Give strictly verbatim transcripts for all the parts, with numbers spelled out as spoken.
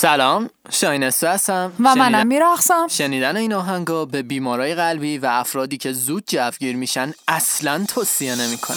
سلام، شاینسته هستم و منم میرقصم. شنیدن این آهنگا به بیمارای قلبی و افرادی که زود جوگیر میشن اصلاً توصیه نمی‌کنم.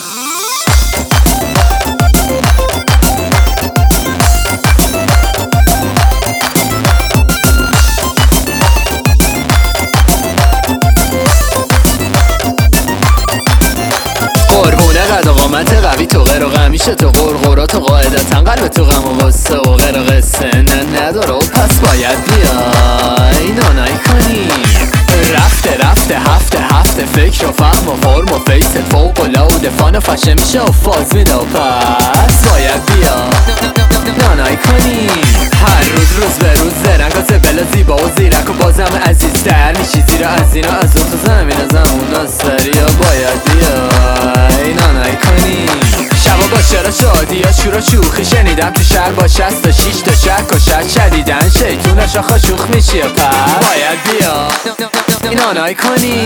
قربونه قد و قامت قوی تو غیر و غمیشه تو قرقرات و قاعدتا قلب تو غم و غصه و غیر و قصه نه نداره و پس باید بیای نانای کنی. رفته رفته هفته هفته فکر و فهم و فرم و فیست فوق و لود فان و فشه میشه و فاز میده و پس باید بیا نانای کنی. هر روز روز به روز زرنگ و زبل زیبا و زیرک و بازم عزیزتر میشی زیرا از این و از اون تو زمین زمون آستری و باید بیای نانای کنی. شبا با شرا شادی یا شور و شوخی شنیدم تو شهر با شست و شیش تا شک و شد شدیدن شیطون شاخا شوخ میشی و پس باید بیا نانای کنی.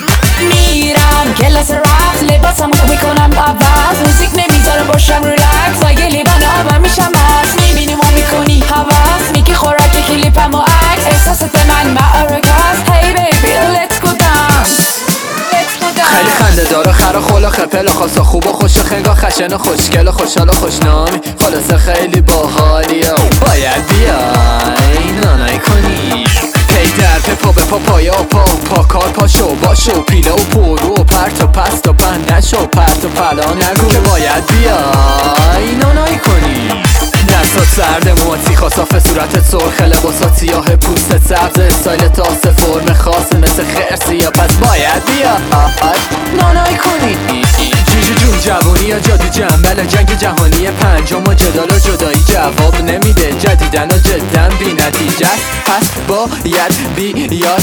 میرم کلاس رقص لباسم رو میکنم عوض موزیک نمیذاره باشم ریلکس و یه لیبن آبم میشم مست میبینی ما میکنی حواس میگی خوراک کلیپم و عکس احساست من معرکست Hey baby let's go dance خیلی خنده داره خرا خولا خپل خاصا خوب و خوش و خنگا خشن و خوشگل و خوشحال و خوشنامی خلاصه خیلی باحالیه باید بیای نانای کنی. پی در پی پا به پا پایا و پا و پا کار پاشو باشو پیله و پرو و پرت و پست و پند نشو پرت و پلا نگو که باید بیای نانای کنی. دستات سرد موات خاصافه صورتت سرخ لباسات سیاه پوستت سبز استایل تاسه فرم خاص مثل خرسی یا پس باید بیای نانای کنی. جیجو جون جوانی یا جادو جنبل جنگ جهانی پنجم و جدال و جدایی جواب نمیده جدیدن و جدن بی نتیجه پس باید بیاد.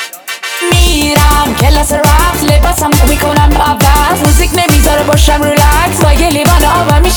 میرم کلاس رقص لباسم رو میکنم عوض موزیک نمیذاره باشم ریلکس و یه لیوان آبم